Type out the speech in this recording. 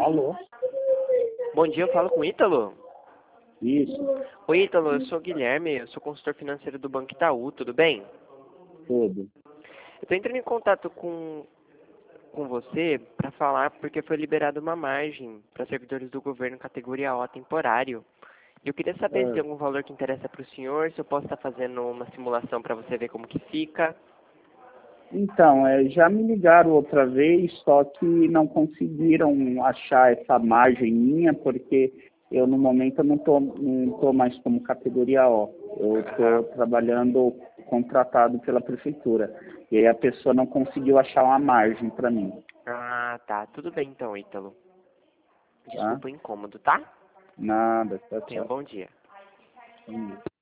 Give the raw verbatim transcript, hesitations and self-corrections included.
Alô? Bom dia, eu falo com o Ítalo. Isso, Oi, Ítalo, eu sou o Guilherme, eu sou consultor financeiro do Banco Itaú, tudo bem? tudo. Eu estou entrando em contato com, com você para falar porque foi liberada uma margem para servidores do governo categoria O temporário. E eu queria saber se Ah, tem algum valor que interessa para o senhor, se eu posso estar fazendo uma simulação para você ver como que fica. Então, é, já me ligaram outra vez, só que não conseguiram achar essa margem minha, porque eu no momento eu não estou não tô mais como categoria O. Eu estou Aham. trabalhando contratado pela prefeitura. E aí a pessoa não conseguiu achar uma margem para mim. Ah, tá. Tudo bem então, Ítalo. Tá? Desculpa o incômodo, tá? Nada, tchau, Tenha um tchau. bom dia. Hum.